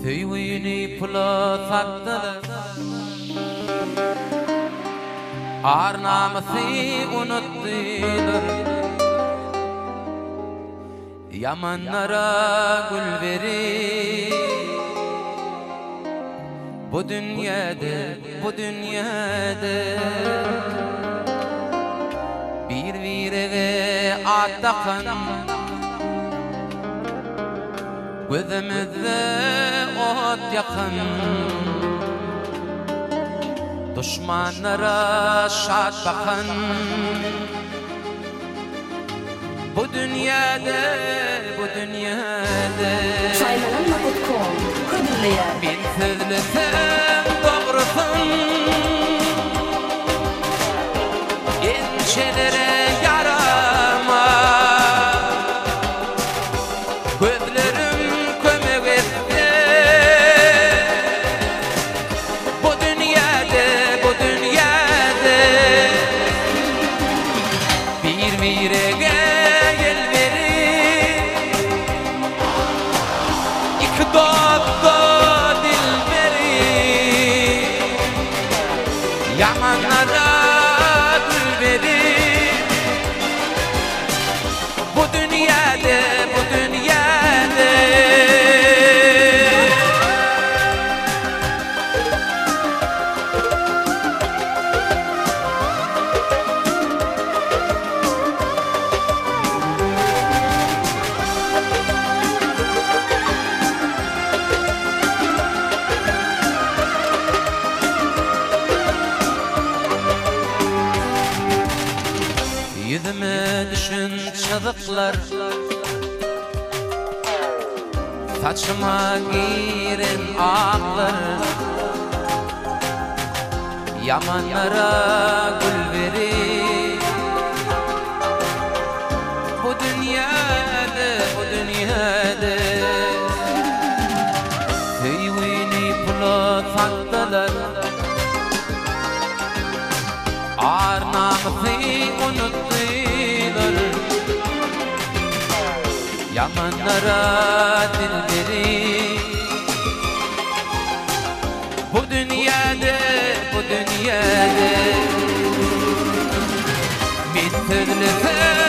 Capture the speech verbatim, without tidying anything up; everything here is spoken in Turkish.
Tüyvini pula sattılar, ar namazı unuttular. Yamanlara gül verir bu dünyada, bu dünyada. Bir virege atakan gözümüzde ot yakın. Düşmanlara şad bakın. Bu dünyada, bu dünyada Çaylanma nokta com Hıdırlıya bin sözlüsem doğrusun. Gençlere yarama gözlerim kömek etti. Bu dünyada, bu dünyada bir virege yamanlara gül verir bu dünyada, bu dünyada. Yüzüme düşün çığlıklar, saçıma girin ağlar. Yamanlara gül verir bu dünyada, bu dünyada. Tüyvini pula sattılar, ar namazı unuttular. Yamanlara dil verir bu dünyada, bu dünyada. Bin türlü